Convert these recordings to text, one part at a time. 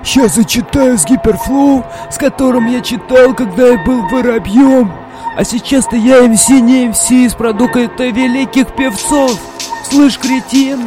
Сейчас зачитаю с гиперфлоу, с которым я читал, когда я был воробьем. А сейчас-то я МС, не МС из продукта великих певцов. Слышь, кретин?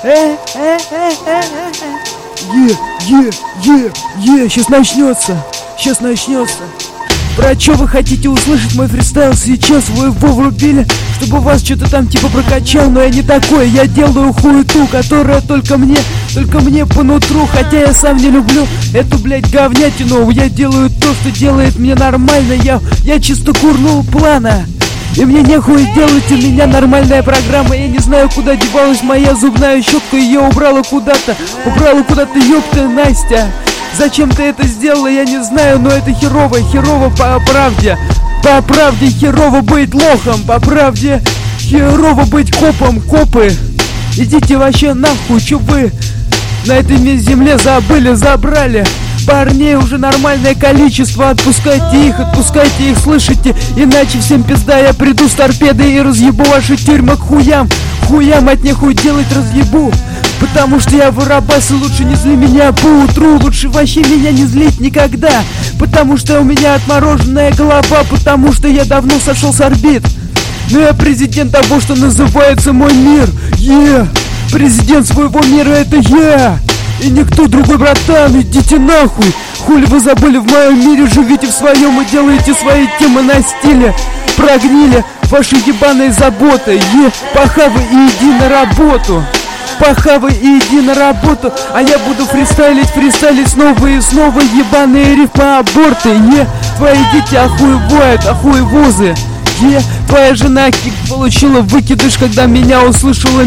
Сейчас начнется. Про что вы хотите услышать мой фристайл сейчас? Вы его врубили, чтобы вас что-то там типа прокачал. Но я не такой, я делаю хуету, которая только мне по нутру. Хотя я сам не люблю эту, блядь, говнятину. Я делаю то, что делает мне нормально. Я чисто курнул плана, и мне нехуй делать, у меня нормальная программа. Я не знаю, куда девалась моя зубная щетка. Ее убрала куда-то, ёпта, Настя. Зачем ты это сделала, я не знаю, но это херово по правде. По правде херово быть лохом, по правде херово быть копом. Копы, идите вообще нахуй, чё вы на этой земле забрали? Парней уже нормальное количество, отпускайте их, слышите? Иначе всем пизда, я приду с торпедой и разъебу ваши тюрьмы к хуям. От нехуй делать разъебу. Потому что я вырабас, и лучше не зли меня по утру. Лучше вообще меня не злить никогда. Потому что у меня отмороженная голова. Потому что я давно сошел с орбит. Но я президент того, что называется мой мир. Президент своего мира, это я. И никто другой, братан, идите нахуй. Хули вы забыли, в моем мире живите в своем и делаете свои темы на стиле. Прогнили ваши ебаные заботы. Похавай и иди на работу. А я буду фристайлить снова и снова. Ебаные рифмы, аборты. Твои дети охуевозы. Твоя жена кик получила выкидыш, когда меня услышала.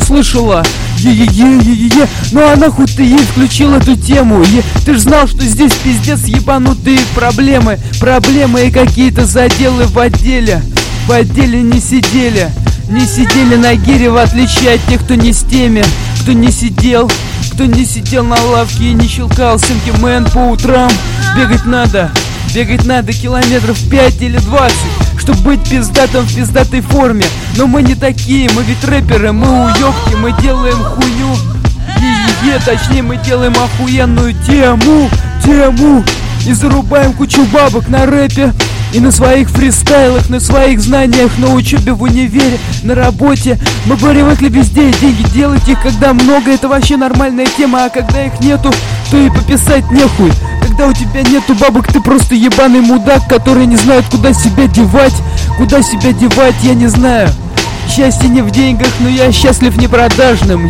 Ну а нахуй ты ей включил эту тему? Ты ж знал, что здесь пиздец ебанутые проблемы и какие-то заделы в отделе не сидели на гире, в отличие от тех, кто не с теми, кто не сидел на лавке и не щелкал синки-мен по утрам. Бегать надо километров 5 или 20, чтобы быть пиздатым в пиздатой форме. Но мы не такие, мы ведь рэперы, мы уёбки, мы делаем хуйню. Точнее, мы делаем охуенную тему и зарубаем кучу бабок на рэпе и на своих фристайлах, на своих знаниях, на учебе в универе, на работе. Мы привыкли везде деньги делать, их когда много, это вообще нормальная тема. А когда их нету, то и пописать нехуй. Когда у тебя нету бабок, ты просто ебаный мудак, который не знает, куда себя девать, я не знаю. Счастье не в деньгах, но я счастлив непродажным.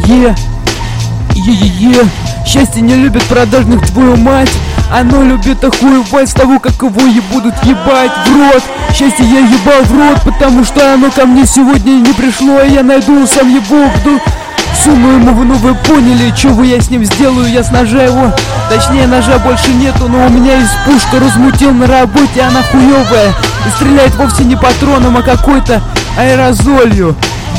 Счастье не любит продажных, твою мать. Оно любит охуевать с того, как его будут ебать в рот. Счастье я ебал в рот, потому что оно ко мне сегодня не пришло. И я найду, сам ебу, суну ему, ну вы поняли, чего я с ним сделаю. Я с ножа его, точнее ножа больше нету, но у меня есть пушка, размутил на работе, она хуевая. И стреляет вовсе не патроном, а какой-то аэрозолью.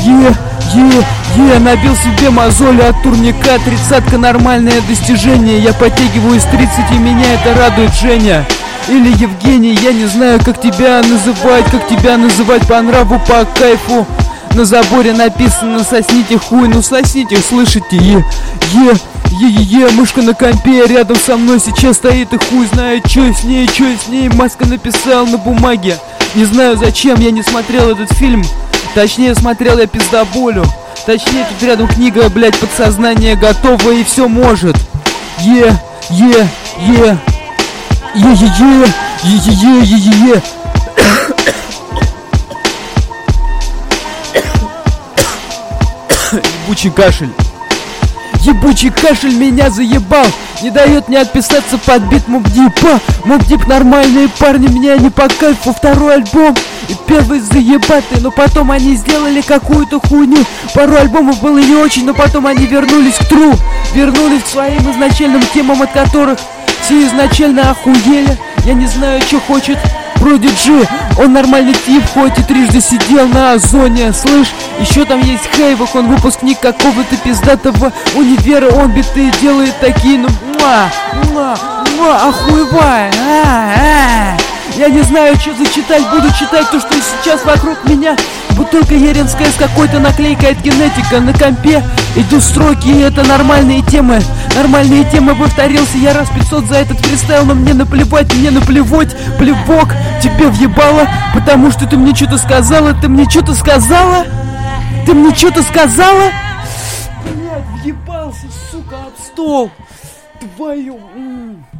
Набил себе мозоли от турника. 30-ка нормальное достижение. Я подтягиваю из 30, и меня это радует, Женя. Или Евгений, я не знаю, как тебя называть по нраву, по кайфу. На заборе написано: сосните хуй, ну сосните, слышите? Мышка на компе рядом со мной сейчас стоит, и хуй знает, что с ней. Маска написал на бумаге. Не знаю зачем, я не смотрел этот фильм. Точнее, смотрел я пиздоболю. Точнее, тут рядом книга, блять, подсознание готово и все может. Ебучий кашель меня заебал. Не дает мне отписаться под бит Мубдипа. Мубдип нормальные парни, мне не по кайфу. Второй альбом и первый заебатый. Но потом они сделали какую-то хуйню. Пару альбомов было не очень, но потом они вернулись к тру. Вернулись к своим изначальным темам, от которых все изначально охуели. Я не знаю, что хочет Продиджи. Он нормальный тип, хоть и трижды сидел на Озоне. Слышь, еще там есть Хейвок, он выпускник какого-то пиздатого универа. Он биты делает такие, ну, охуевая. Я не знаю, что зачитать, буду читать то, что сейчас вокруг меня. Будто Бутылка еринская с какой-то наклейкой от генетика. На компе иду строки, и это нормальные темы. Нормальные темы, повторился я раз 500 за этот фристайл. Но мне наплевать, мне наплевать. Плевок тебе въебало, потому что ты мне что-то сказала. Ты мне что-то сказала? Ты мне что-то сказала? Блядь, въебался, сука, об стол. Твою...